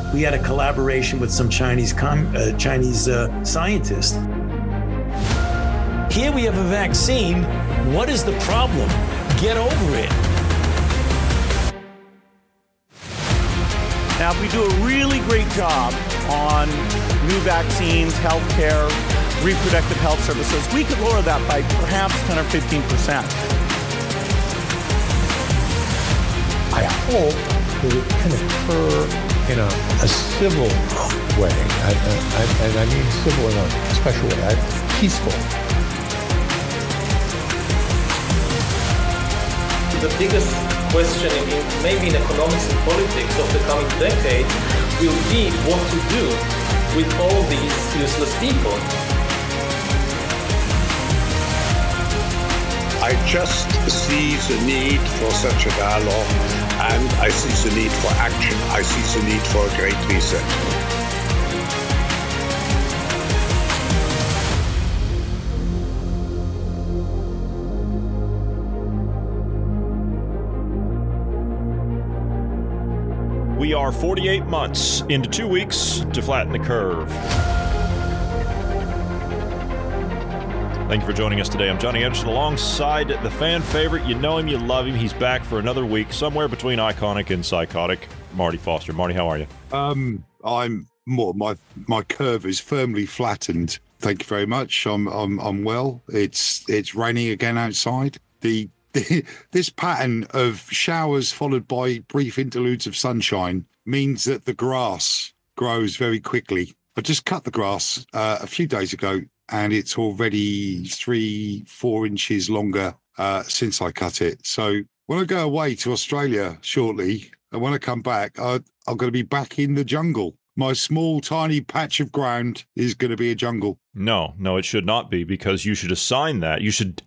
We had a collaboration with some Chinese scientists. Here we have a vaccine. What is the problem? Get over it. Now, if we do a really great job on new vaccines, healthcare, reproductive health services, we could lower that by perhaps 10 or 15%. I hope that it can occur in a civil way, and I mean civil in a special way, peaceful. The biggest question maybe in economics and politics of the coming decade will be what to do with all these useless people. I just see the need for such a dialogue, and I see the need for action. I see the need for a great reset. We are 48 months into 2 weeks to flatten the curve. Thank you for joining us today. I'm Johnny Anderson alongside the fan favorite. You know him, you love him. He's back for another week, somewhere between iconic and psychotic. Marty Foster. Marty, how are you? I'm more. My curve is firmly flattened. Thank you very much. I'm well. It's raining again outside. This pattern of showers followed by brief interludes of sunshine means that the grass grows very quickly. I just cut the grass a few days ago, and it's already 3-4 inches longer since I cut it. So when I go away to Australia shortly, and when I come back, I'm going to be back in the jungle. My small, tiny patch of ground is going to be a jungle. No, it should not be, because you should assign that. You should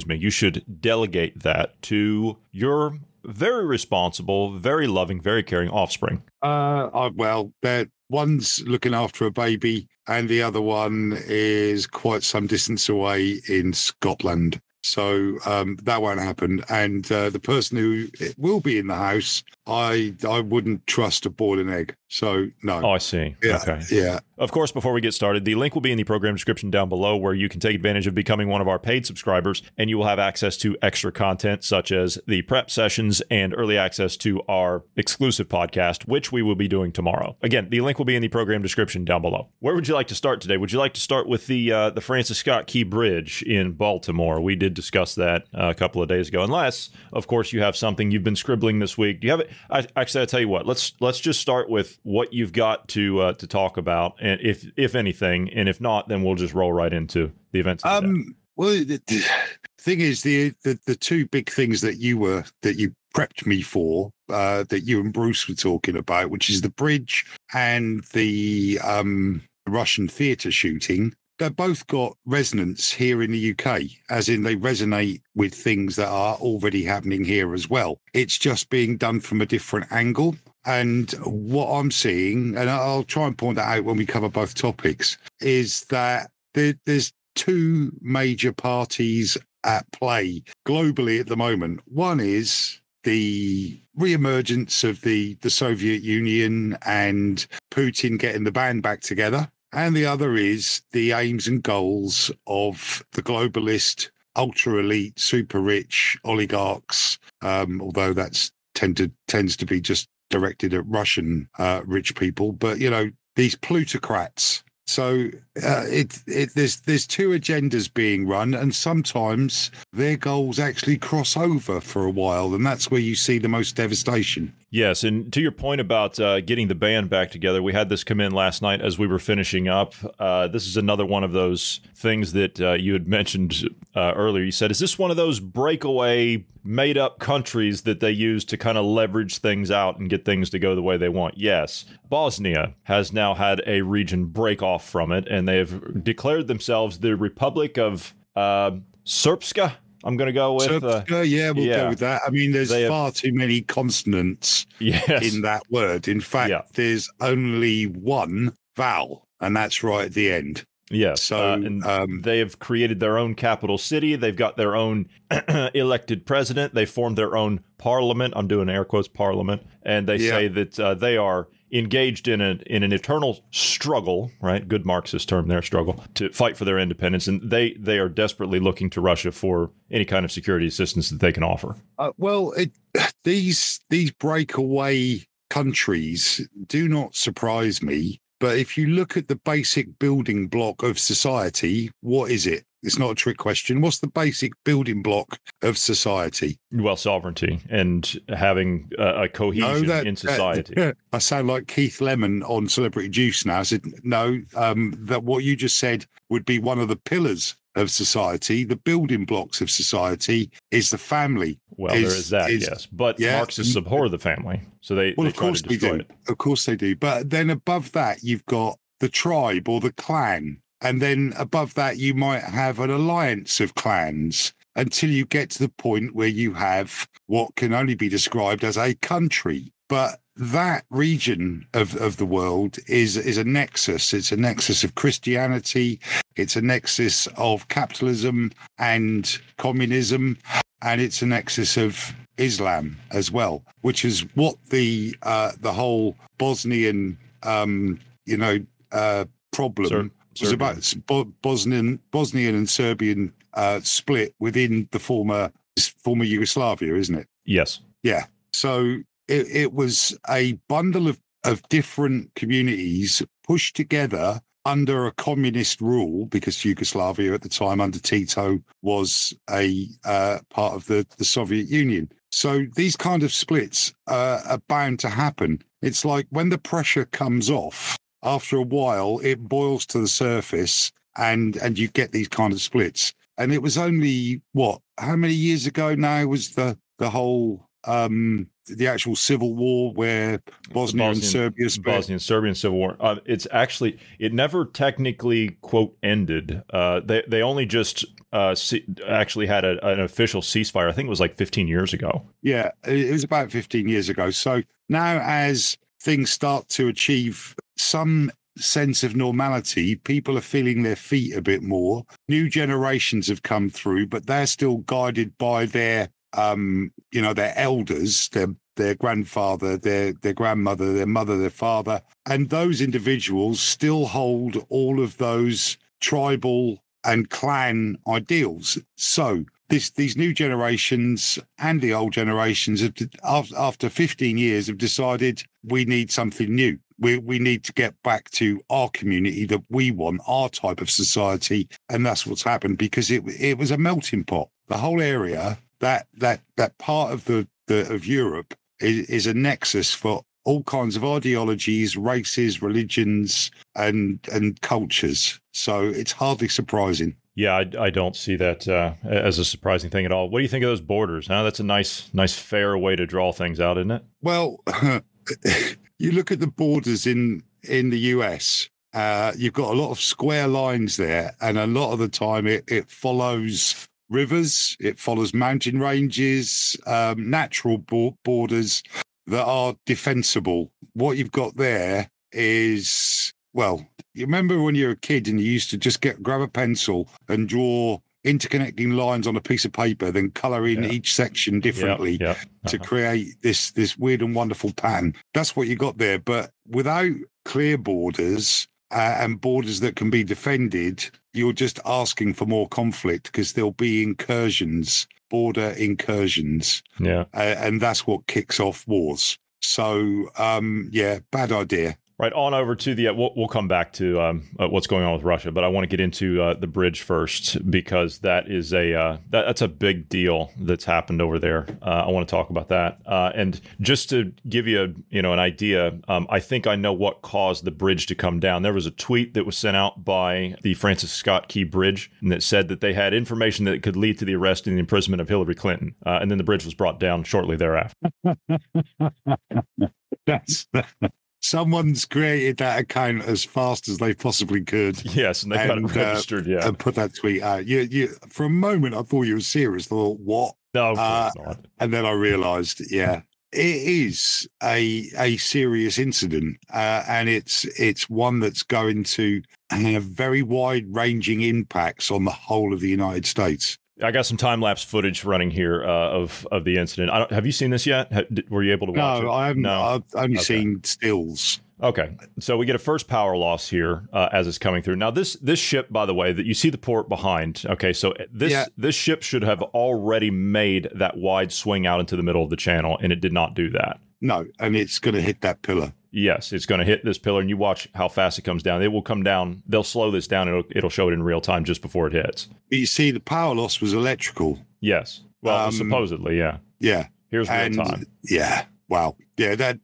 delegate that to your very responsible, very loving, very caring offspring. Well, one's looking after a baby, and the other one is quite some distance away in Scotland. So that won't happen. And the person who will be in the house, I wouldn't trust a boiling egg. So, no. Oh, I see. Yeah, okay. Yeah. Of course, before we get started, the link will be in the program description down below, where you can take advantage of becoming one of our paid subscribers, and you will have access to extra content such as the prep sessions and early access to our exclusive podcast, which we will be doing tomorrow. Again, the link will be in the program description down below. Where would you like to start today? Would you like to start with the Francis Scott Key Bridge in Baltimore? We did discuss that a couple of days ago. Unless, of course, you have something you've been scribbling this week. Do you have it? Actually, I'll tell you what. Let's just start with what you've got to talk about, and if anything, and if not, then we'll just roll right into the events. Well, the thing is, the two big things that you prepped me for, that you and Bruce were talking about, which is the bridge and the Russian theatre shooting. They've both got resonance here in the UK, as in they resonate with things that are already happening here as well. It's just being done from a different angle. And what I'm seeing, and I'll try and point that out when we cover both topics, is that there's two major parties at play globally at the moment. One is the reemergence of the Soviet Union and Putin getting the band back together. And the other is the aims and goals of the globalist, ultra-elite, super-rich oligarchs, although that's tends to be just directed at Russian rich people. But, you know, these plutocrats. So there's two agendas being run, and sometimes their goals actually cross over for a while, and that's where you see the most devastation. Yes, and to your point about getting the band back together, we had this come in last night as we were finishing up. This is another one of those things that you had mentioned earlier. You said, is this one of those breakaway, made-up countries that they use to kind of leverage things out and get things to go the way they want? Yes. Bosnia has now had a region break off from it, and they've declared themselves the Republic of Srpska. I'm going to go with... Srpska, we'll go with that. I mean, there's far too many consonants in that word. In fact, there's only one vowel, and that's right at the end. Yes. So they have created their own capital city. They've got their own elected president. They formed their own parliament. I'm doing air quotes, parliament. And they say that they are engaged in an eternal struggle, right? Good Marxist term there, struggle, to fight for their independence. And they are desperately looking to Russia for any kind of security assistance that they can offer. These breakaway countries do not surprise me. But if you look at the basic building block of society, what is it? It's not a trick question. What's the basic building block of society? Well, sovereignty and having a cohesion in society. I sound like Keith Lemon on Celebrity Juice now. I said, no, that what you just said would be one of the pillars of society. The building blocks of society is the family. Well, there is that, yes. But Marxists abhor the family. So they try to destroy it. Of course they do. But then above that, you've got the tribe or the clan. And then above that, you might have an alliance of clans until you get to the point where you have what can only be described as a country. But that region of the world is a nexus. It's a nexus of Christianity. It's a nexus of capitalism and communism. And it's a nexus of Islam as well, which is what the whole Bosnian, problem was about. Bosnian and Serbian split within the former Yugoslavia, isn't it? Yes. Yeah. So it was a bundle of different communities pushed together under a communist rule, because Yugoslavia at the time under Tito was a part of the Soviet Union. So these kind of splits are bound to happen. It's like when the pressure comes off, after a while, it boils to the surface and you get these kind of splits. And it was only, how many years ago now was the whole, the actual civil war where Bosnia and Serbia split? Bosnian Serbian civil war. It never technically, quote, ended. They only just actually had an official ceasefire. I think it was like 15 years ago. Yeah, it was about 15 years ago. So now as things start to achieve some sense of normality, people are feeling their feet a bit more. New generations have come through, but they're still guided by their their elders, their grandfather, their grandmother, their mother, their father. And those individuals still hold all of those tribal and clan ideals. So these new generations and the old generations have, after 15 years, have decided we need something new. We need to get back to our community that we want, our type of society. And that's what's happened, because it was a melting pot. The whole area, that part of Europe is a nexus for all kinds of ideologies, races, religions, and cultures. So it's hardly surprising. Yeah, I don't see that as a surprising thing at all. What do you think of those borders? That's a nice, fair way to draw things out, isn't it? Well, you look at the borders in the US, you've got a lot of square lines there, and a lot of the time it follows rivers, it follows mountain ranges, natural borders that are defensible. What you've got there is, well, you remember when you were a kid and you used to just grab a pencil and draw interconnecting lines on a piece of paper, then colour in each section differently to create this weird and wonderful pattern. That's what you got there. But without clear borders and borders that can be defended, you're just asking for more conflict, because there'll be incursions, border incursions. Yeah. And that's what kicks off wars. So, bad idea. Right, on over to the, we'll come back to what's going on with Russia, but I want to get into the bridge first, because that is that's a big deal that's happened over there. I want to talk about that. And just to give you an idea, I think I know what caused the bridge to come down. There was a tweet that was sent out by the Francis Scott Key Bridge, and that said that they had information that could lead to the arrest and the imprisonment of Hillary Clinton. And then the bridge was brought down shortly thereafter. Someone's created that account as fast as they possibly could. Yes, and they got it registered, and put that tweet out. You, for a moment, I thought you were serious. I thought, what? No, of course not. And then I realised, it is a serious incident, and it's one that's going to have very wide-ranging impacts on the whole of the United States. I got some time lapse footage running here of the incident. Have you seen this yet? Were you able to watch it? No, I haven't. No? I've only seen stills. Okay, so we get a first power loss here as it's coming through. Now, this ship, by the way, that you see the port behind. Okay, so this ship should have already made that wide swing out into the middle of the channel, and it did not do that. No, and it's going to hit that pillar. Yes, it's going to hit this pillar, and you watch how fast it comes down. It will come down. They'll slow this down. It'll show it in real time just before it hits. But you see, the power loss was electrical. Yes. Well, supposedly, yeah. Yeah. Here's real time. Yeah. Wow. Yeah, that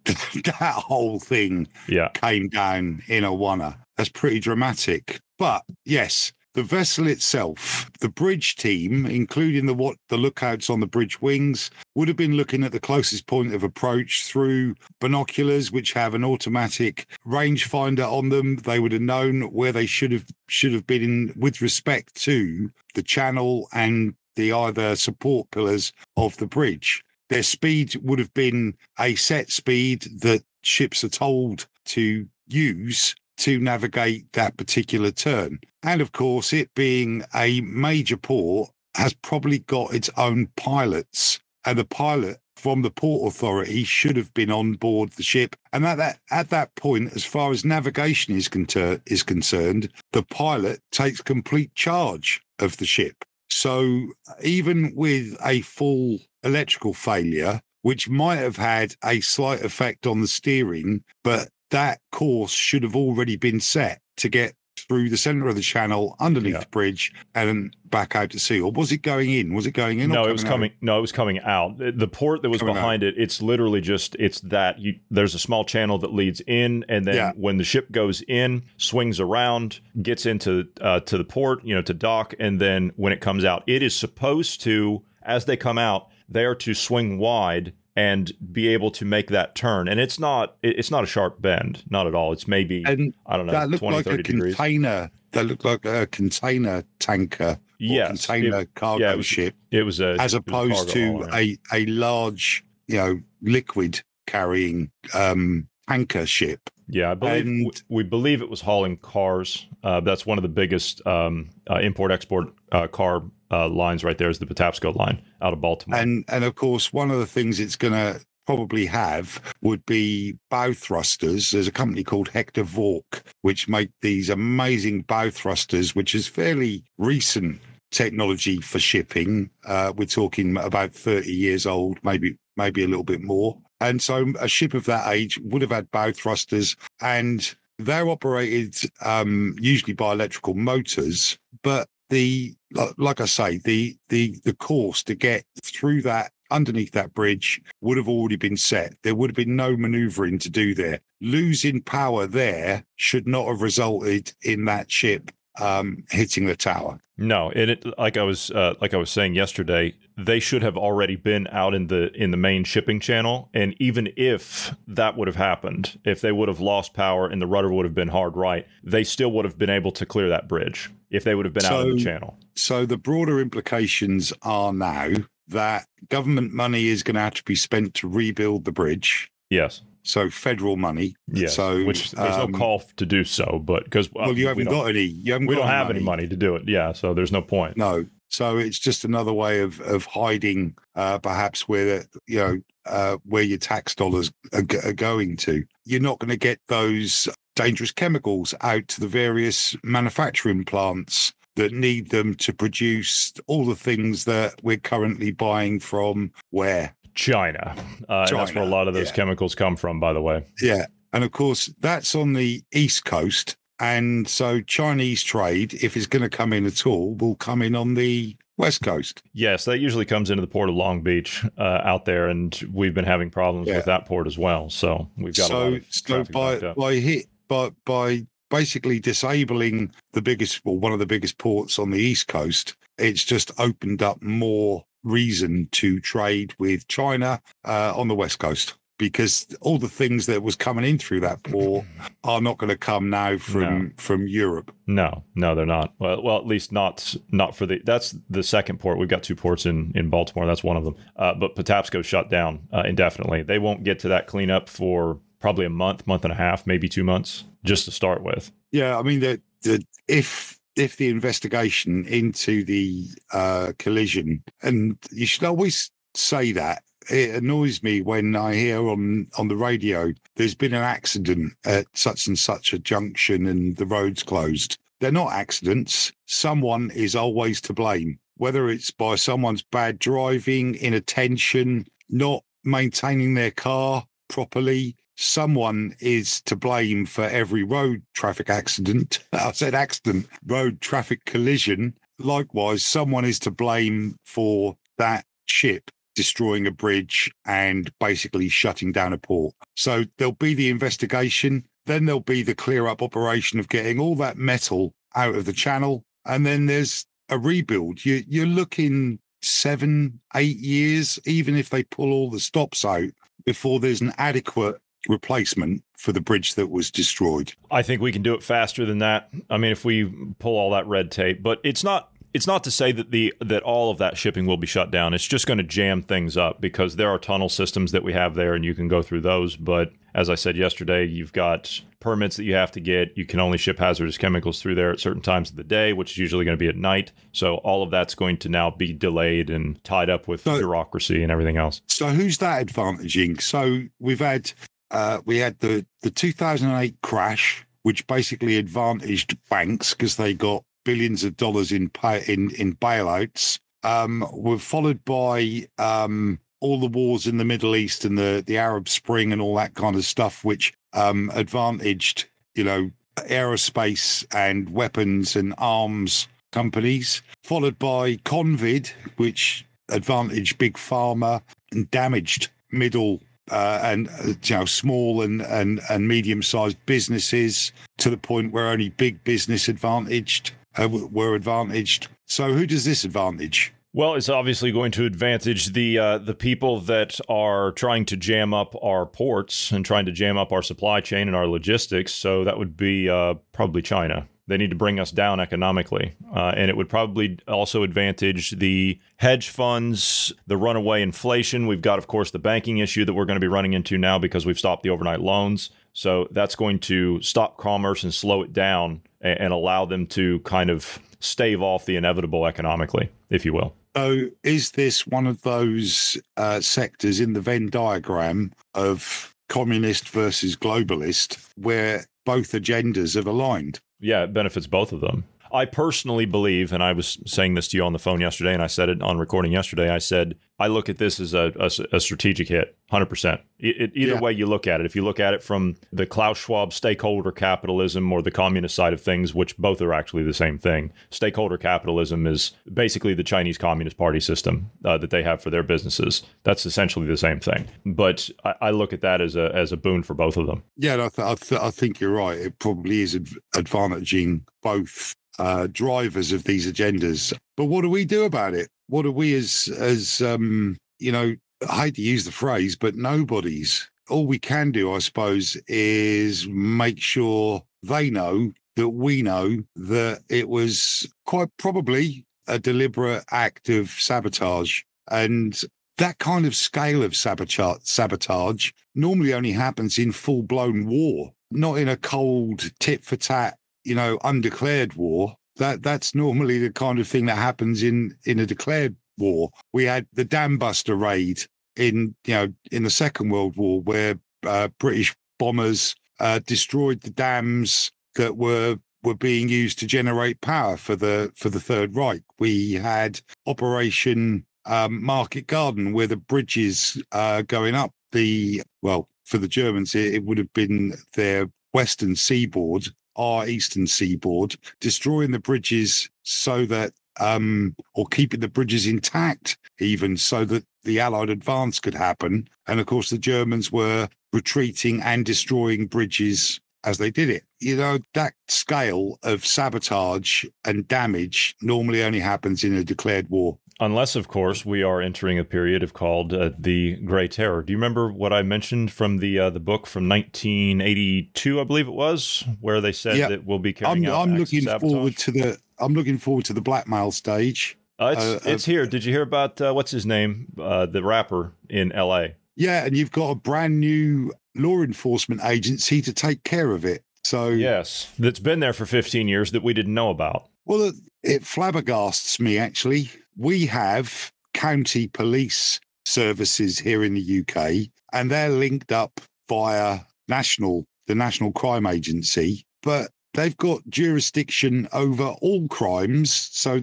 whole thing came down in a oneer. That's pretty dramatic. But yes, the vessel itself, the bridge team, including the lookouts on the bridge wings, would have been looking at the closest point of approach through binoculars, which have an automatic rangefinder on them. They would have known where they should have been with respect to the channel and the either support pillars of the bridge. Their speed would have been a set speed that ships are told to use to navigate that particular turn. And of course, it being a major port has probably got its own pilots, and the pilot from the Port Authority should have been on board the ship. And at that point, as far as navigation is concerned, the pilot takes complete charge of the ship. So even with a full electrical failure, which might have had a slight effect on the steering, but that course should have already been set to get through the center of the channel, underneath the bridge, and back out to sea. Or was it going in? Was it going in? No, it was coming. No, it was coming out. The port that was behind it, it's literally just there's a small channel that leads in, and then when the ship goes in, swings around, gets into to the port, to dock, and then when it comes out, it is supposed to, as they come out, they are to swing wide and be able to make that turn. And it's not a sharp bend, not at all. It's maybe, I don't know, that looked 20, like 30 degrees. That looked like a container tanker or container cargo ship. It was as opposed to a large, liquid carrying tanker ship. Yeah, we believe it was hauling cars. That's one of the biggest import-export car lines right there is the Patapsco line out of Baltimore. And of course, one of the things it's going to probably have would be bow thrusters. There's a company called Hector Vork, which make these amazing bow thrusters, which is fairly recent technology for shipping. We're talking about 30 years old, maybe a little bit more. And so a ship of that age would have had bow thrusters, and they're operated usually by electrical motors. But like I say, the course to get through that, underneath that bridge, would have already been set. There would have been no maneuvering to do there. Losing power there should not have resulted in that ship hitting the tower. No, like I was saying yesterday, they should have already been out in the main shipping channel. And even if that would have happened, if they would have lost power and the rudder would have been hard right, they still would have been able to clear that bridge if they would have been out in the channel. So the broader implications are now that government money is going to have to be spent to rebuild the bridge. Yes. So federal money. Yes. So which there's no call to do so, but because you haven't got any. We don't have any money to do it. Yeah. So there's no point. No. So it's just another way of hiding, perhaps where where your tax dollars are going to. You're not going to get those dangerous chemicals out to the various manufacturing plants that need them to produce all the things that we're currently buying from where? China. That's where a lot of those chemicals come from, by the way. Yeah. And of course, that's on the East Coast. And so Chinese trade, if it's going to come in at all, will come in on the West Coast. Yes, that usually comes into the port of Long Beach out there, and we've been having problems with that port as well. So we've got a lot of traffic backed up. By basically disabling one of the biggest ports on the East Coast, it's just opened up more reason to trade with China on the West Coast, because all the things that was coming in through that port are not going to come now from Europe. No, they're not. Well, at least not for that's the second port. We've got two ports in Baltimore. That's one of them. But Patapsco shut down indefinitely. They won't get to that cleanup for probably a month and a half, maybe 2 months, just to start with. Yeah, I mean, if if the investigation into the collision, and you should always say that. It annoys me when I hear on the radio there's been an accident at such and such a junction and the road's closed. They're not accidents. Someone is always to blame, whether it's by someone's bad driving, inattention, not maintaining their car properly. Someone is to blame for every road traffic accident. I said accident, road traffic collision. Likewise, someone is to blame for that ship destroying a bridge and basically shutting down a port. So there'll be the investigation, then there'll be the clear up operation of getting all that metal out of the channel, and then there's a rebuild. You're looking 7-8 years, even if they pull all the stops out, before there's an adequate replacement for the bridge that was destroyed. I think we can do it faster than that. I mean, if we pull all that red tape, but it's not to say that all of that shipping will be shut down. It's just going to jam things up because there are tunnel systems that we have there and you can go through those. But as I said yesterday, you've got permits that you have to get. You can only ship hazardous chemicals through there at certain times of the day, which is usually going to be at night. So all of that's going to now be delayed and tied up with bureaucracy and everything else. So who's that advantaging? So we had the 2008 crash, which basically advantaged banks because they got billions of dollars in bailouts. Were followed by all the wars in the Middle East and the Arab Spring and all that kind of stuff, which advantaged, aerospace and weapons and arms companies. Followed by COVID, which advantaged big pharma and damaged middle and small and medium-sized businesses to the point where only big business were advantaged. So who does this advantage? Well, it's obviously going to advantage the people that are trying to jam up our ports and trying to jam up our supply chain and our logistics. So that would be probably China. They need to bring us down economically. And it would probably also advantage the hedge funds, the runaway inflation. We've got, of course, the banking issue that we're going to be running into now because we've stopped the overnight loans. So that's going to stop commerce and slow it down and allow them to kind of stave off the inevitable economically, if you will. So is this one of those sectors in the Venn diagram of communist versus globalist where both agendas have aligned? Yeah, it benefits both of them. I personally believe, and I was saying this to you on the phone yesterday, and I said it on recording yesterday, I said, I look at this as a strategic hit, 100%. Either way you look at it, if you look at it from the Klaus Schwab stakeholder capitalism or the communist side of things, which both are actually the same thing, stakeholder capitalism is basically the Chinese Communist Party system that they have for their businesses. That's essentially the same thing. But I look at that as a boon for both of them. Yeah, I think you're right. It probably is advantaging both drivers of these agendas. But what do we do about it? What do we as I hate to use the phrase, but nobodies. All we can do, I suppose, is make sure they know that we know that it was quite probably a deliberate act of sabotage. And that kind of scale of sabotage normally only happens in full-blown war, not in a cold tit-for-tat, undeclared war. That's normally the kind of thing that happens in a declared war. We had the Dam Buster raid in the Second World War, where British bombers destroyed the dams that were being used to generate power for the Third Reich. We had Operation Market Garden, where the bridges going up for the Germans, it would have been their western seaboard, our eastern seaboard, destroying the bridges so that, or keeping the bridges intact, even so that the Allied advance could happen. And of course, the Germans were retreating and destroying bridges as they did it. That scale of sabotage and damage normally only happens in a declared war. Unless, of course, we are entering a period called the Grey Terror. Do you remember what I mentioned from the book from 1982, I believe it was, where they said that we'll be carrying out I'm acts looking of forward sabotage? I'm looking forward to the blackmail stage. It's here. Did you hear about what's his name, the rapper in L.A.? Yeah, and you've got a brand new law enforcement agency to take care of it. So Yes, that's been there for 15 years that we didn't know about. well, it flabbergasts me, actually. We have county police services here in the UK, and they're linked up via the National Crime Agency, but they've got jurisdiction over all crimes. So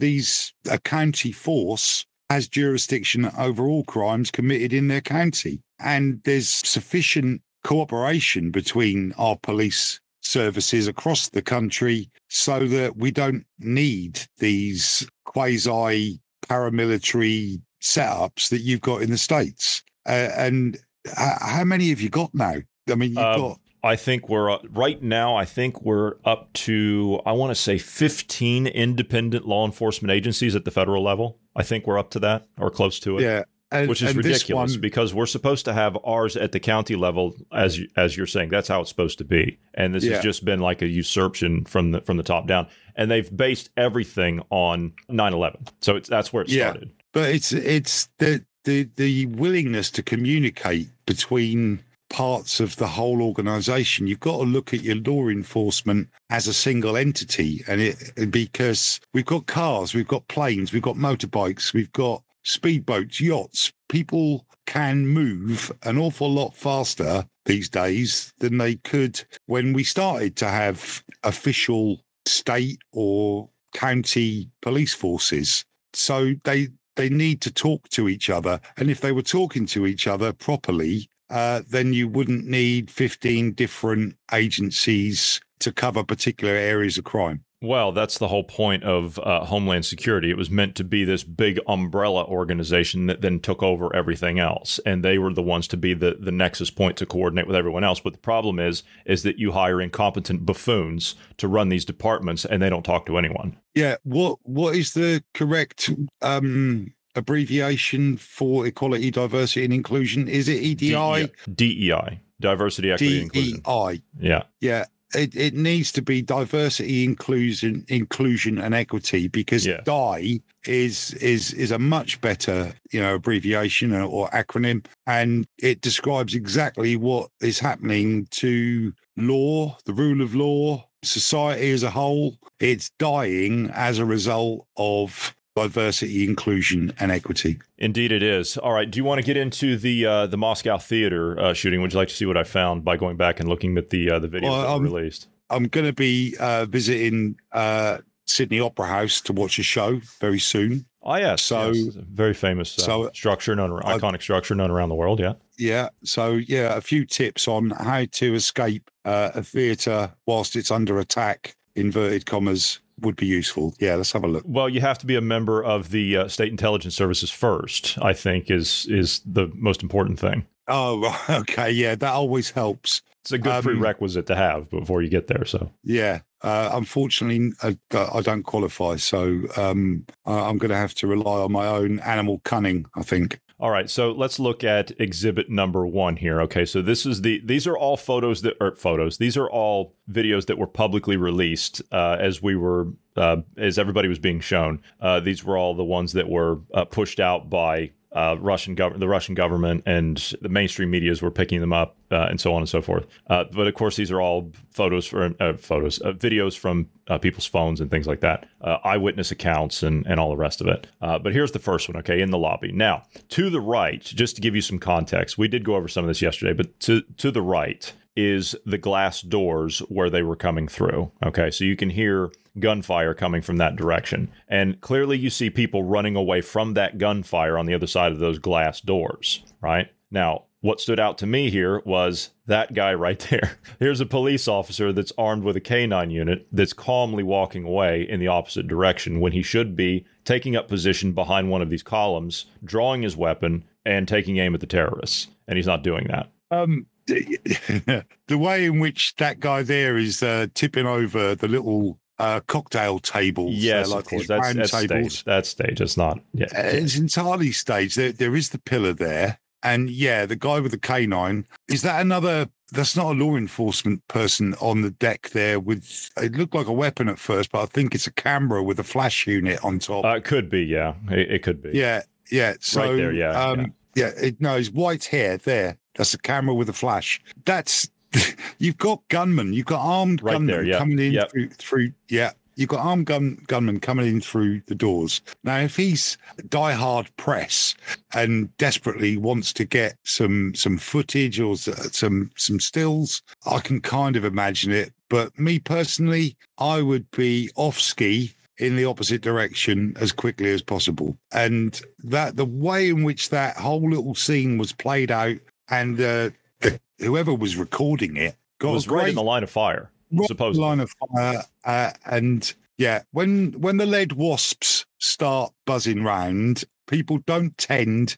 a county force has jurisdiction over all crimes committed in their county. And there's sufficient cooperation between our police services across the country so that we don't need these quasi paramilitary setups that you've got in the States. And how many have you got now? I mean, you've got... I think we're right now. I think we're up to, I want to say 15 independent law enforcement agencies at the federal level. I think we're up to that or close to it. Yeah. Which is ridiculous because we're supposed to have ours at the county level, as you're saying. That's how it's supposed to be, and this has just been like a usurpation from the top down. And they've based everything on 9/11, so that's where it started. But it's the willingness to communicate between parts of the whole organization. You've got to look at your law enforcement as a single entity, and because we've got cars, we've got planes, we've got motorbikes, we've got speedboats, yachts. People can move an awful lot faster these days than they could when we started to have official state or county police forces. So they need to talk to each other. And if they were talking to each other properly, then you wouldn't need 15 different agencies to cover particular areas of crime. Well, that's the whole point of Homeland Security. It was meant to be this big umbrella organization that then took over everything else. And they were the ones to be the nexus point to coordinate with everyone else. But the problem is that you hire incompetent buffoons to run these departments and they don't talk to anyone. Yeah. What is the correct abbreviation for equality, diversity, and inclusion? Is it EDI? DEI. Diversity, equity, and inclusion. DEI. Yeah. Yeah. It needs to be diversity, inclusion, and equity, because DI is a much better, abbreviation or acronym, and it describes exactly what is happening to law, the rule of law, society as a whole. It's dying as a result of diversity, inclusion, and equity. Indeed it is. All right. Do you want to get into the Moscow theater shooting? Would you like to see what I found by going back and looking at the videos that were released? I'm going to be visiting Sydney Opera House to watch a show very soon. Oh, yes. So yes. Very famous structure, iconic structure known around the world. Yeah. Yeah. So, a few tips on how to escape a theater whilst it's under attack, inverted commas, would be useful. Yeah, let's have a look. Well, you have to be a member of the state intelligence services first, I think, is the most important thing. Oh, okay. Yeah, that always helps. It's a good prerequisite to have before you get there. So yeah, unfortunately, I don't qualify. So I'm going to have to rely on my own animal cunning, I think. All right, so let's look at exhibit number 1 here. Okay, so these are all These are all videos that were publicly released as everybody was being shown. These were all the ones that were pushed out by the Russian government, and the mainstream medias were picking them up, and so on and so forth. But of course, these are all videos from people's phones and things like that, eyewitness accounts and all the rest of it. But here's the first one, okay, in the lobby. Now, to the right, just to give you some context, we did go over some of this yesterday, but to the right is the glass doors where they were coming through. Okay, so you can hear gunfire coming from that direction. And clearly you see people running away from that gunfire on the other side of those glass doors, right? Now, what stood out to me here was that guy right there. Here's a police officer that's armed with a K9 unit that's calmly walking away in the opposite direction when he should be taking up position behind one of these columns, drawing his weapon, and taking aim at the terrorists. And he's not doing that. The way in which that guy there is tipping over the little cocktail tables. Yes, like of course. That's staged. That's staged. It's not. Yeah, it's entirely staged. There is the pillar there. And the guy with the K9, is that another? That's not a law enforcement person on the deck there with, it looked like a weapon at first, but I think it's a camera with a flash unit on top. It could be, yeah. It could be. Yeah. So, right there, his white hair there. That's a camera with a flash. That's you've got gunmen, you've got armed Right gunmen there, yeah. coming in Yep. through. Yeah, you've got armed gunmen coming in through the doors. Now, if he's diehard press and desperately wants to get some footage or some stills, I can kind of imagine it. But me personally, I would be off ski in the opposite direction as quickly as possible. And that the way in which that whole little scene was played out, and whoever was recording it got was a great right in the line of fire, supposedly. line of fire. And yeah, when the lead wasps start buzzing round, people don't tend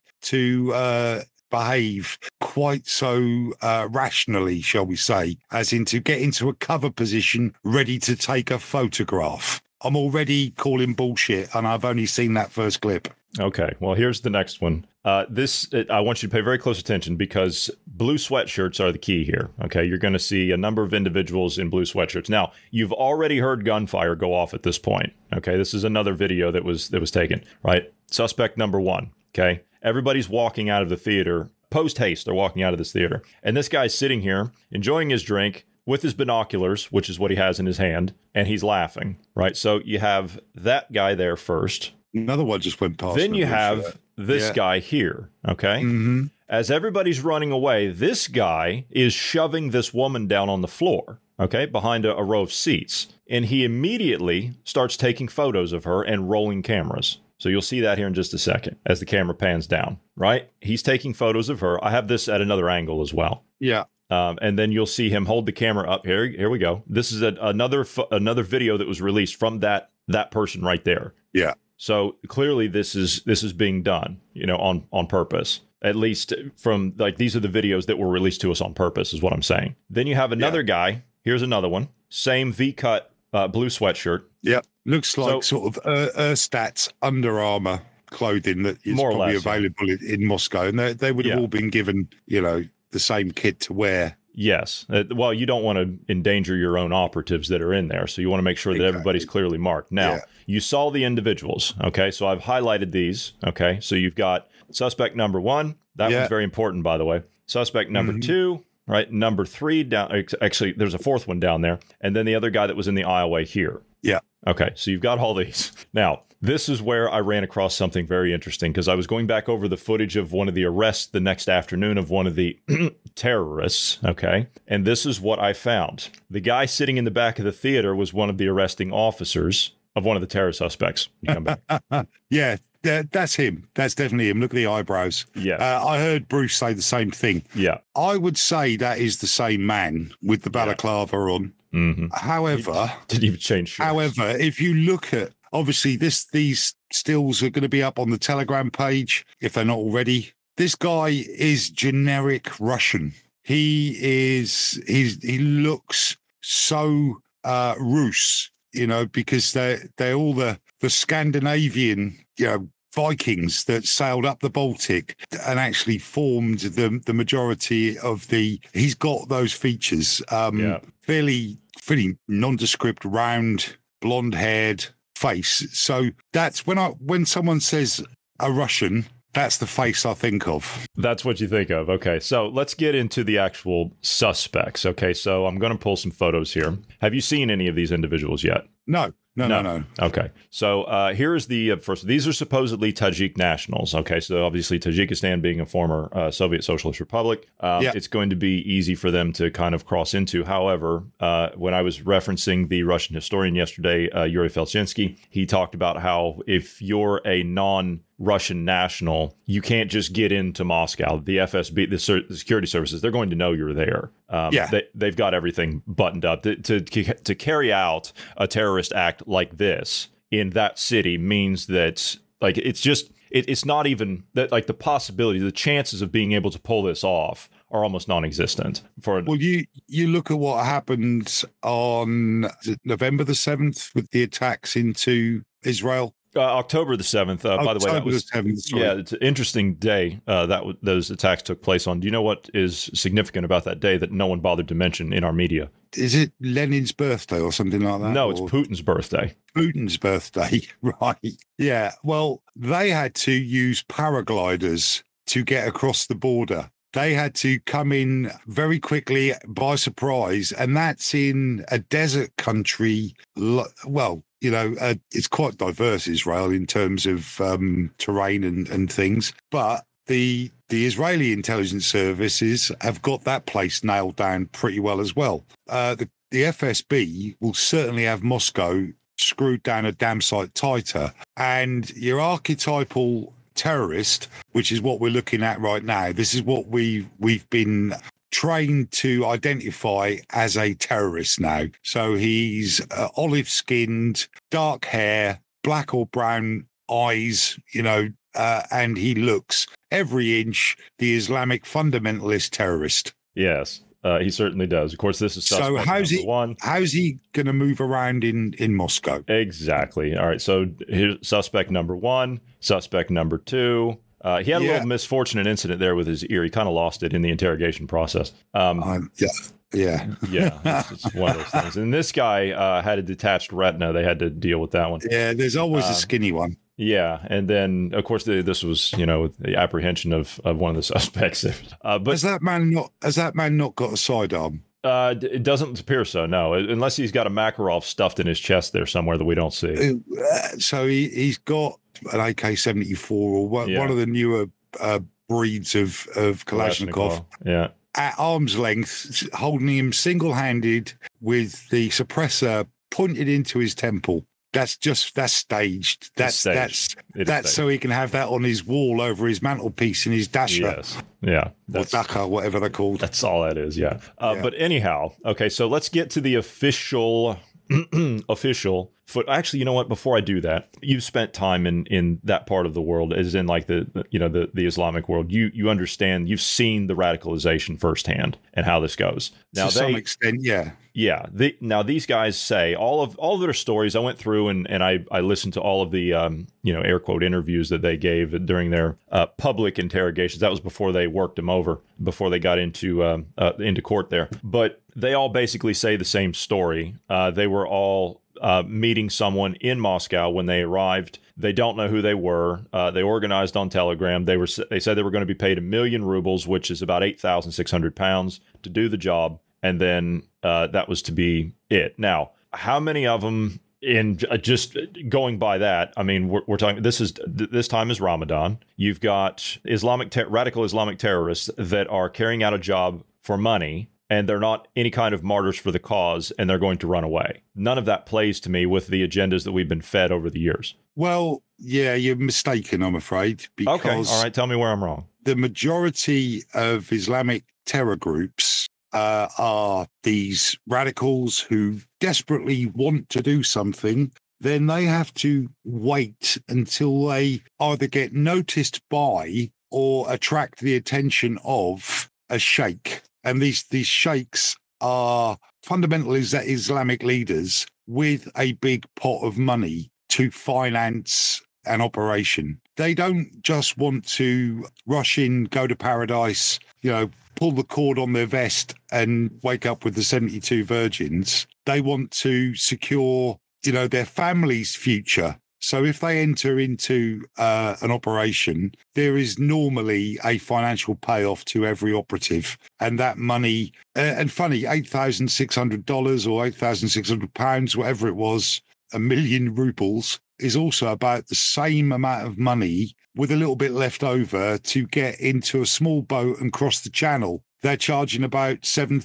to behave quite so rationally, shall we say, as in to get into a cover position ready to take a photograph. I'm already calling bullshit, and I've only seen that first clip. Okay, well, here's the next one. I want you to pay very close attention because blue sweatshirts are the key here. Okay, you're going to see a number of individuals in blue sweatshirts. Now, you've already heard gunfire go off at this point. Okay, this is another video that was taken. Right, suspect number 1. Okay, everybody's walking out of the theater post haste. They're walking out of this theater, and this guy's sitting here enjoying his drink with his binoculars, which is what he has in his hand, and he's laughing. Right, so you have that guy there first. Another one just went past. Then you have this guy here, okay? Mm-hmm. As everybody's running away, this guy is shoving this woman down on the floor, okay, behind a row of seats. And he immediately starts taking photos of her and rolling cameras. So you'll see that here in just a second as the camera pans down, right? He's taking photos of her. I have this at another angle as well. Yeah. And then you'll see him hold the camera up. Here we go. This is another video that was released from that person right there. Yeah. So clearly this is being done, on purpose. At least from these are the videos that were released to us on purpose is what I'm saying. Then you have another guy. Here's another one. Same V-cut blue sweatshirt. Yeah. Looks like sort of Erstats Under Armour clothing that is probably available in Moscow. And they would have all been given, the same kit to wear. Yes. Well, you don't want to endanger your own operatives that are in there. So you want to make sure that everybody's clearly marked. Now, you saw the individuals. Okay. So I've highlighted these. Okay. So you've got suspect number 1. That one's very important, by the way. Suspect number 2, right? Number 3 down. Actually, there's a 4th one down there. And then the other guy that was in the aisleway here. Yeah. Okay. So you've got all these. Now, this is where I ran across something very interesting because I was going back over the footage of one of the arrests the next afternoon of one of the terrorists. Okay. And this is what I found. The guy sitting in the back of the theater was one of the arresting officers of one of the terror suspects. You come back. Yeah. That's him. That's definitely him. Look at the eyebrows. Yeah. I heard Bruce say the same thing. Yeah. I would say that is the same man with the balaclava on. Mm-hmm. However, didn't even change shirts. However, if you look at, obviously these stills are going to be up on the Telegram page if they're not already. This guy is generic Russian. He looks so Rus, because they're all the Scandinavian, Vikings that sailed up the Baltic and actually formed the majority of he's got those features. Fairly nondescript, round, blonde-haired face. So that's when someone says a Russian, that's the face I think of. That's what you think of. Okay, so let's get into the actual suspects. Okay, so I'm going to pull some photos here. Have you seen any of these individuals yet? No. Okay, so here's the first. These are supposedly Tajik nationals. Okay, so obviously Tajikistan being a former Soviet Socialist Republic, it's going to be easy for them to kind of cross into. However, when I was referencing the Russian historian yesterday, Yuri Felchinsky, he talked about how if you're a non-Russian national, you can't just get into Moscow. The FSB, the security services, they're going to know you're there. They've got everything buttoned up to carry out a terrorist act like this in that city means that it's not even that the possibility, the chances of being able to pull this off are almost non-existent. Well, you look at what happened on November the 7th with the attacks into Israel. October the 7th, by the way, that was 7th, it's an interesting day those attacks took place on. Do you know what is significant about that day that no one bothered to mention in our media? Is it Lenin's birthday or something like that? No, it's Putin's birthday. Putin's birthday, right. Yeah, well, they had to use paragliders to get across the border They had to come in very quickly by surprise, and that's in a desert country. Well, it's quite diverse, Israel, in terms of terrain and things. But the Israeli intelligence services have got that place nailed down pretty well as well. The FSB will certainly have Moscow screwed down a damn sight tighter. And your archetypal terrorist, which is what we're looking at right now, this is what we've been trained to identify as a terrorist now. So he's olive-skinned, dark hair, black or brown eyes, and he looks every inch the Islamic fundamentalist terrorist. Yes, he certainly does. Of course, this is suspect number one. How's he going to move around in Moscow? Exactly. All right, so here's suspect number one, suspect number two. He had a little misfortune and incident there with his ear. He kind of lost it in the interrogation process. Yeah. It's one of those things. And this guy had a detached retina. They had to deal with that one. Yeah, there's always a skinny one. Yeah, and then of course this was the apprehension of one of the suspects. But has that man not got a sidearm? It doesn't appear so. No, unless he's got a Makarov stuffed in his chest there somewhere that we don't see. So he's got an AK-74 or one of the newer breeds of Kalashnikov. Yeah. At arm's length, holding him single-handed with the suppressor pointed into his temple. That's staged. That's so he can have that on his wall over his mantelpiece in his dasher. Yes. Yeah. Or Dakar, whatever they're called. That's all that is. Yeah. But anyhow, okay. So let's get to the official Actually, you know what? Before I do that, you've spent time in that part of the world, as in like the Islamic world. You understand. You've seen the radicalization firsthand and how this goes. Now, to some extent, yeah. Yeah. Now these guys say all of their stories. I went through and I listened to all of the air quote interviews that they gave during their public interrogations. That was before they worked them over, before they got into court there. But they all basically say the same story. They were all meeting someone in Moscow when they arrived. They don't know who they were. They organized on Telegram. They said they were going to be paid 1 million rubles, which is about 8,600 pounds, to do the job. And then that was to be it. Now, how many of them, in just going by that, I mean, we're talking, this time is Ramadan. You've got radical Islamic terrorists that are carrying out a job for money, and they're not any kind of martyrs for the cause, and they're going to run away. None of that plays to me with the agendas that we've been fed over the years. Well, yeah, you're mistaken, I'm afraid. Because okay, all right, tell me where I'm wrong. The majority of Islamic terror groups are these radicals who desperately want to do something. Then they have to wait until they either get noticed by or attract the attention of a sheikh. And these sheikhs are fundamental Islamic leaders with a big pot of money to finance an operation. They don't just want to rush in, go to paradise, pull the cord on their vest and wake up with the 72 virgins. They want to secure, their family's future. So if they enter into an operation, there is normally a financial payoff to every operative. And that money, and funny, $8,600 or £8,600, whatever it was, 1 million rubles, is also about the same amount of money with a little bit left over to get into a small boat and cross the channel. They're charging about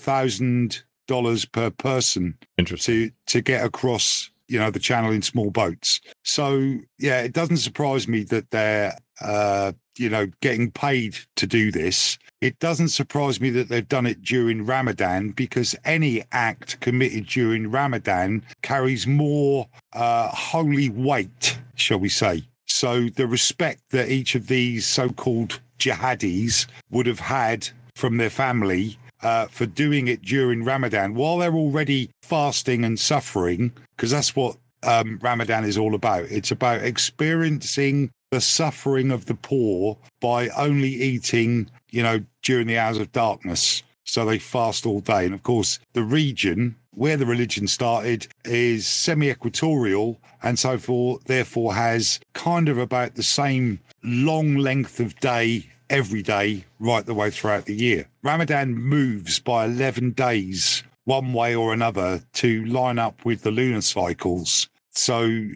$7,000 per person to get across the channel in small boats. So, yeah, it doesn't surprise me that they're, getting paid to do this. It doesn't surprise me that they've done it during Ramadan, because any act committed during Ramadan carries more holy weight, shall we say. So the respect that each of these so-called jihadis would have had from their family for doing it during Ramadan, while they're already fasting and suffering, because that's what Ramadan is all about. It's about experiencing the suffering of the poor by only eating, during the hours of darkness. So they fast all day. And of course, the region where the religion started is semi-equatorial, and so therefore has kind of about the same long length of day every day right the way throughout the year. Ramadan moves by 11 days one way or another to line up with the lunar cycles. So,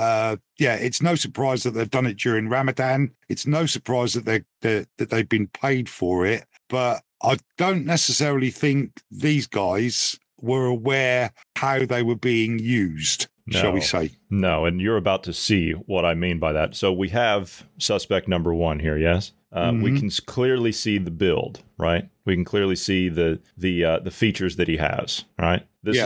it's no surprise that they've done it during Ramadan. It's no surprise that they've been paid for it. But I don't necessarily think these guys were aware how they were being used, shall we say. No, and you're about to see what I mean by that. So we have suspect number one here, yes? We can clearly see the build, right? We can clearly see the features that he has, right?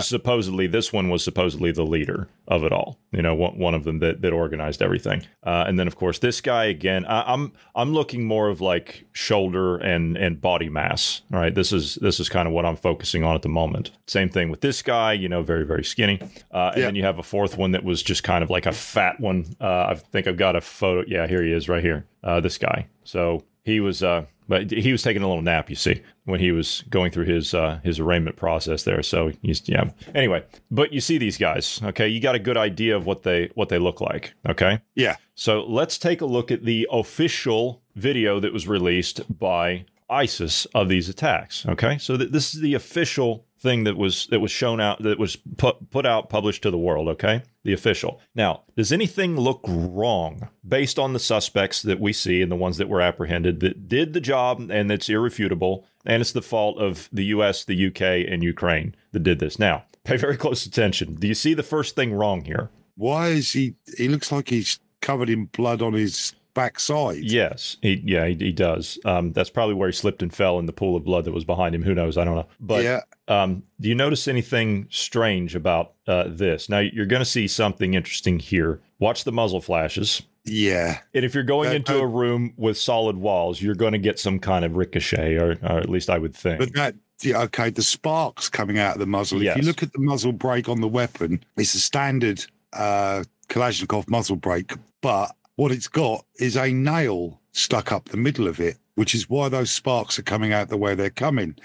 This one was supposedly the leader of it all. One of them that organized everything. And then of course this guy again. I'm looking more of like shoulder and body mass, right? This is kind of what I'm focusing on at the moment. Same thing with this guy. Very very skinny. And then you have a fourth one that was just kind of like a fat one. I think I've got a photo. Yeah, here he is right here. This guy. So he was, but he was taking a little nap, you see, when he was going through his arraignment process there. So Anyway, but you see these guys, okay? You got a good idea of what they look like, okay? Yeah. So let's take a look at the official video that was released by ISIS of these attacks, okay? So this is the official thing that was shown out, that was put out, published to the world, okay? The official. Now, does anything look wrong based on the suspects that we see and the ones that were apprehended that did the job and it's irrefutable, and it's the fault of the US, the UK, and Ukraine that did this? Now, pay very close attention. Do you see the first thing wrong here? Why is he looks like he's covered in blood on his backside. Yes, he does. That's probably where he slipped and fell in the pool of blood that was behind him. Who knows? I don't know. But do you notice anything strange about this? Now, you're going to see something interesting here. Watch the muzzle flashes. Yeah. And if you're going into a room with solid walls, you're going to get some kind of ricochet, or at least I would think. But the sparks coming out of the muzzle. Yes. If you look at the muzzle brake on the weapon, it's a standard Kalashnikov muzzle brake, but what it's got is a nail stuck up the middle of it, which is why those sparks are coming out the way they're coming.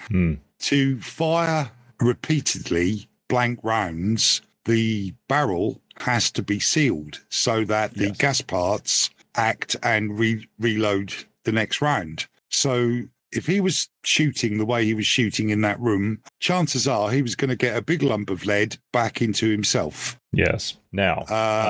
To fire repeatedly blank rounds, the barrel has to be sealed so that the gas parts act and reload the next round. So if he was shooting the way he was shooting in that room, chances are he was going to get a big lump of lead back into himself. Yes. Now,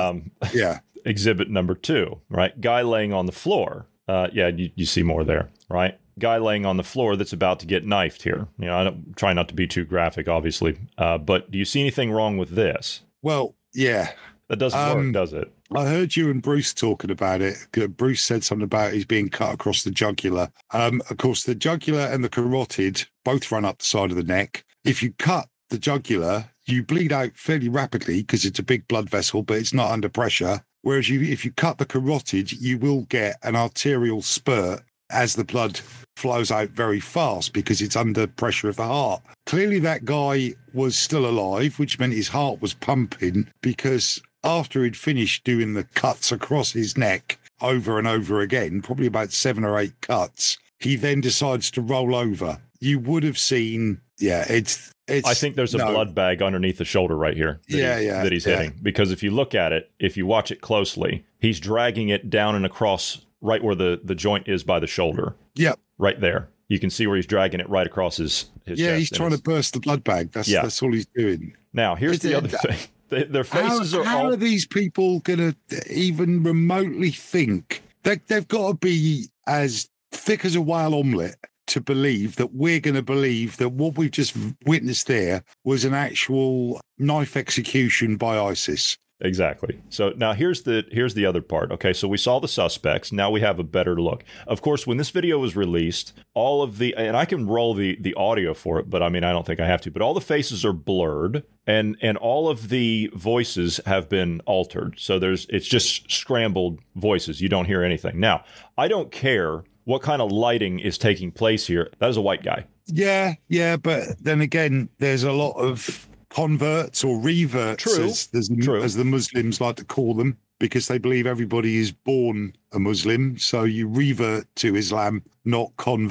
exhibit number 2, right? Guy laying on the floor. You see more there, right? Guy laying on the floor that's about to get knifed here. I don't try not to be too graphic, obviously. But do you see anything wrong with this? Well, yeah. That doesn't work, does it? I heard you and Bruce talking about it. Bruce said something about he's being cut across the jugular. Of course, the jugular and the carotid both run up the side of the neck. If you cut the jugular, you bleed out fairly rapidly because it's a big blood vessel, but it's not under pressure. Whereas if you cut the carotid, you will get an arterial spurt as the blood flows out very fast because it's under pressure of the heart. Clearly that guy was still alive, which meant his heart was pumping, because after he'd finished doing the cuts across his neck over and over again, probably about 7 or 8 cuts, he then decides to roll over. You would have seen, it's I think there's a blood bag underneath the shoulder right here that he's hitting. Because if you look at it, if you watch it closely, he's dragging it down and across right where the joint is by the shoulder. Yep. Right there. You can see where he's dragging it right across his chest. He's trying to burst the blood bag. That's all he's doing. Now, here's the other thing. Their faces how are these people going to even remotely think? They've got to be as thick as a whale omelette to believe that we're going to believe that what we've just witnessed there was an actual knife execution by ISIS. Exactly. So now here's the other part. Okay, so we saw the suspects. Now we have a better look. Of course, when this video was released, all of the, and I can roll the audio for it, but I mean, I don't think I have to, but all the faces are blurred and all of the voices have been altered. So it's just scrambled voices. You don't hear anything. Now, I don't care what kind of lighting is taking place here. That is a white guy. Yeah, but then again, there's a lot of converts or reverts, as the Muslims like to call them, because they believe everybody is born a Muslim. So you revert to Islam, not convert.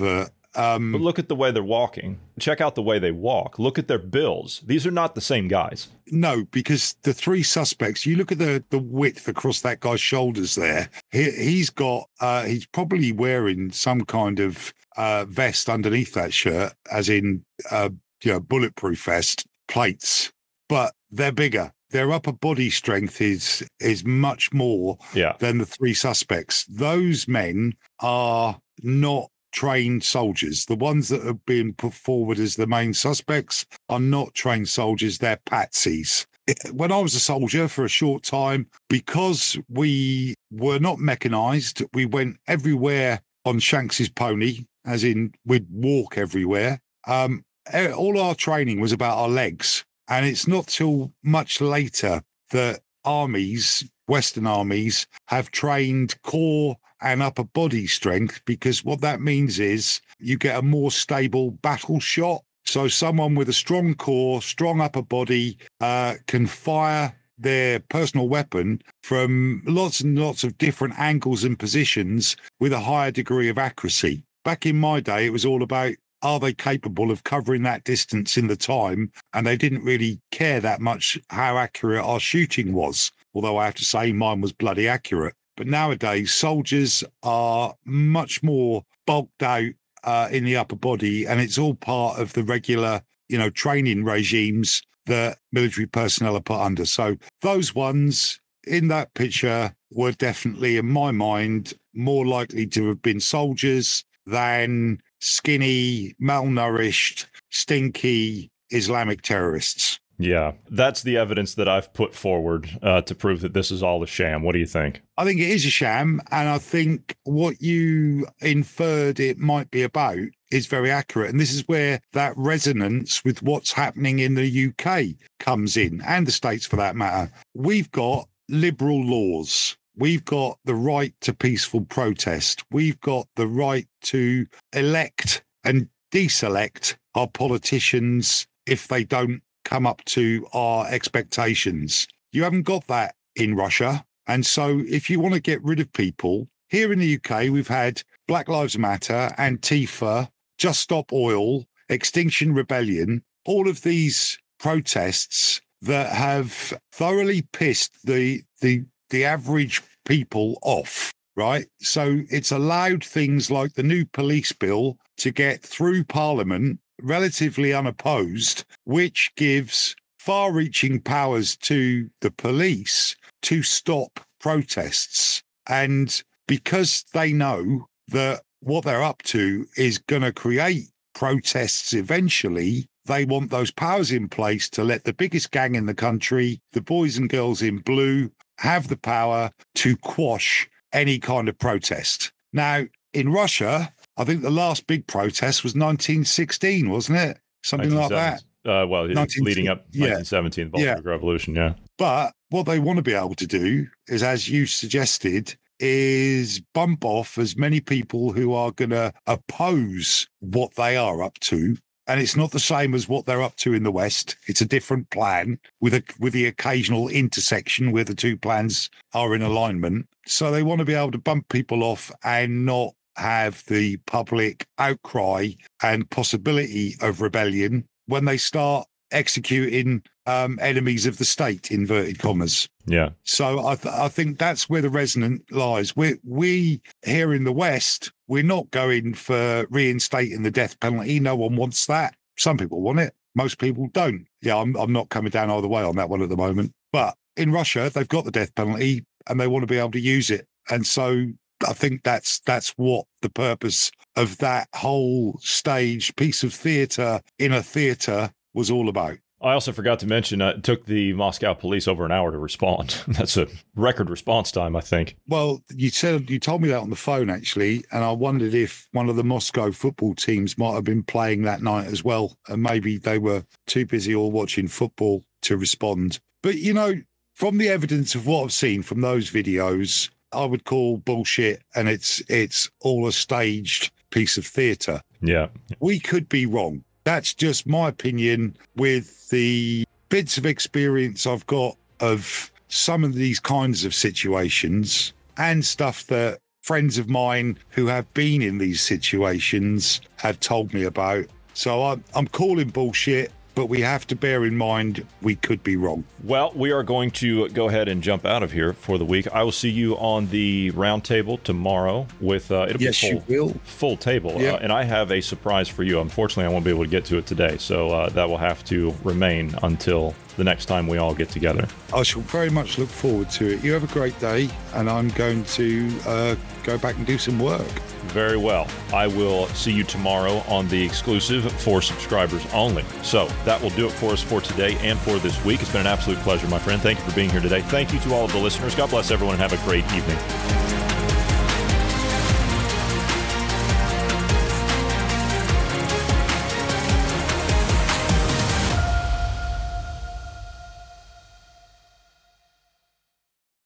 But look at the way they're walking. Check out the way they walk. Look at their builds. These are not the same guys. No, because the three suspects, you look at the width across that guy's shoulders there. He's probably wearing some kind of vest underneath that shirt, as in, bulletproof vest, plates, but they're bigger. Their upper body strength is much more than the three suspects. Those men are not trained soldiers. The ones that have been put forward as the main suspects are not trained soldiers. They're patsies. When I was a soldier for a short time, because we were not mechanized, we went everywhere on Shanks's pony, as in we'd walk everywhere. All our training was about our legs. And it's not till much later that Western armies, have trained core and upper body strength, because what that means is you get a more stable battle shot. So someone with a strong core, strong upper body can fire their personal weapon from lots and lots of different angles and positions with a higher degree of accuracy. Back in my day, it was all about, are they capable of covering that distance in the time? And they didn't really care that much how accurate our shooting was, although I have to say mine was bloody accurate. But nowadays, soldiers are much more bulked out in the upper body, and it's all part of the regular, training regimes that military personnel are put under. So those ones in that picture were definitely, in my mind, more likely to have been soldiers than skinny, malnourished, stinky Islamic terrorists. Yeah, that's the evidence that I've put forward to prove that this is all a sham. What do you think? I think it is a sham, and I think what you inferred it might be about is very accurate. And this is where that resonance with what's happening in the UK comes in, and the States for that matter. We've got liberal laws. We've got the right to peaceful protest. We've got the right to elect and deselect our politicians if they don't come up to our expectations. You haven't got that in Russia. And so if you want to get rid of people, here in the UK, we've had Black Lives Matter, Antifa, Just Stop Oil, Extinction Rebellion, all of these protests that have thoroughly pissed the average people off, right? So it's allowed things like the new police bill to get through Parliament relatively unopposed, which gives far-reaching powers to the police to stop protests. And because they know that what they're up to is going to create protests eventually, they want those powers in place to let the biggest gang in the country, the boys and girls in blue, have the power to quash any kind of protest. Now, in Russia, I think the last big protest was 1916, wasn't it? Something like that. Leading up 1917, the Bolshevik Revolution, yeah. But what they want to be able to do is, as you suggested, is bump off as many people who are going to oppose what they are up to. And it's not the same as what they're up to in the West. It's a different plan with the occasional intersection where the two plans are in alignment. So they want to be able to bump people off and not have the public outcry and possibility of rebellion when they start executing enemies of the state, inverted commas. Yeah. So I think that's where the resonance lies. We here in the West, we're not going for reinstating the death penalty. No one wants that. Some people want it. Most people don't. Yeah, I'm not coming down either way on that one at the moment. But in Russia, they've got the death penalty and they want to be able to use it. And so I think that's what the purpose of that whole stage piece of theatre in a theatre was all about. I also forgot to mention it took the Moscow police over an hour to respond. That's a record response time, I think. Well, you told me that on the phone, actually, and I wondered if one of the Moscow football teams might have been playing that night as well, and maybe they were too busy all watching football to respond. But, from the evidence of what I've seen from those videos, I would call bullshit, and it's all a staged piece of theatre. Yeah. We could be wrong. That's just my opinion with the bits of experience I've got of some of these kinds of situations and stuff that friends of mine who have been in these situations have told me about. So I'm calling bullshit, but we have to bear in mind we could be wrong. Well, we are going to go ahead and jump out of here for the week. I will see you on the roundtable tomorrow with it'll be a full table. Yep. And I have a surprise for you. Unfortunately, I won't be able to get to it today, so that will have to remain until the next time we all get together. I shall very much look forward to it. You have a great day, and I'm going to go back and do some work. Very well. I will see you tomorrow on the exclusive for subscribers only. So that will do it for us for today and for this week. It's been an absolute pleasure, my friend. Thank you for being here today. Thank you to all of the listeners. God bless everyone and have a great evening.